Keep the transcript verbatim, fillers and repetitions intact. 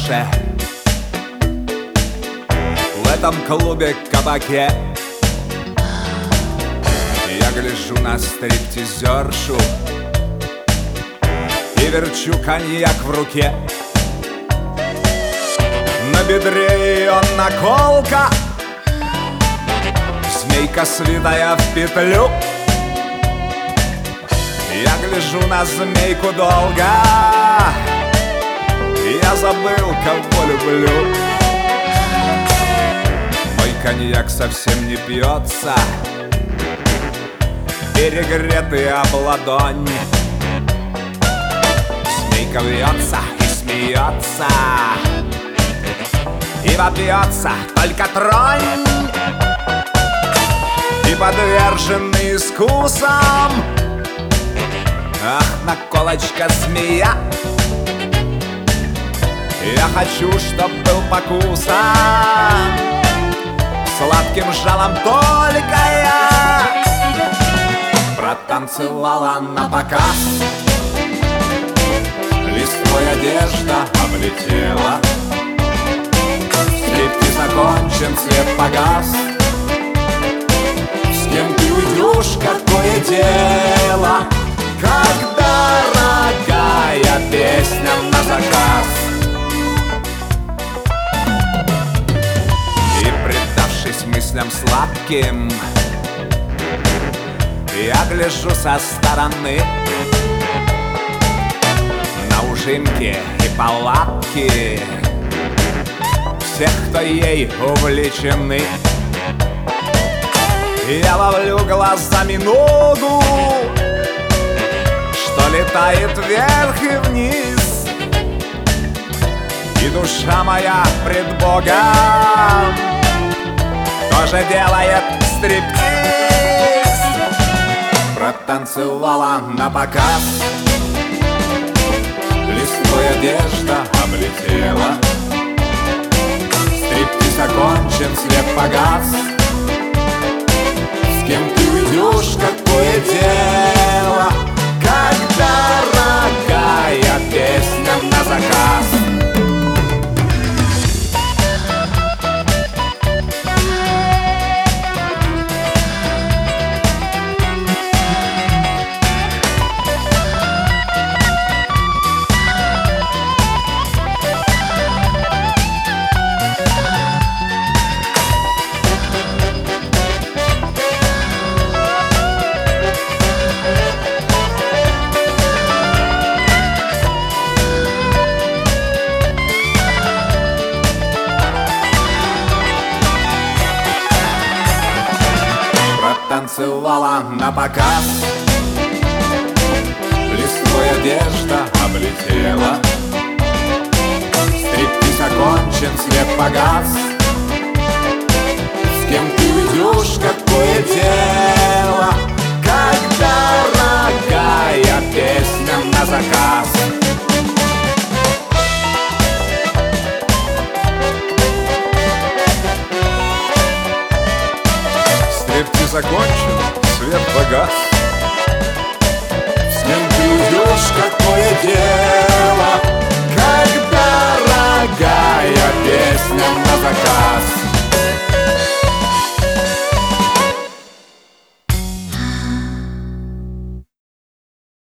больше в этом клубе-кабаке. Я гляжу на стриптизершу и верчу коньяк в руке. На бедре ее наколка, змейка свитая в петлю. Я гляжу на змейку долго, я забыл, кого люблю. Мой коньяк совсем не пьется, перегретый об ладонь. Змейка вьется и смеется, и вопьется только тронь. И подверженный искусам, ах, наколочка змея, я хочу, чтоб был покусан сладким жалом только я. Протанцевала на показ, листвой одежда облетела. Стриптиз закончен, свет погас. С кем ты уйдешь, какое дело, как дорогая песня на заказ. И, предавшись мыслям сладким, я гляжу со стороны на ужимки и палатки всех, кто ей увлечены. Я ловлю глазами ногу, что летает вверх и вниз, и душа моя пред Богом тоже делает стриптиз. Протанцевала на показ, листвой одежда облетела. Стриптиз окончен, свет погас. С кем ты уйдешь, какое дело, как дорогая песня на заказ. Танцевала на показ, листвой одежда облетела. Стриптиз окончен, свет погас. С кем ты уйдешь, какое дело, как дорогая песня на заказ. Стриптиз закончен, свет погас. С кем ты уйдешь, какое дело,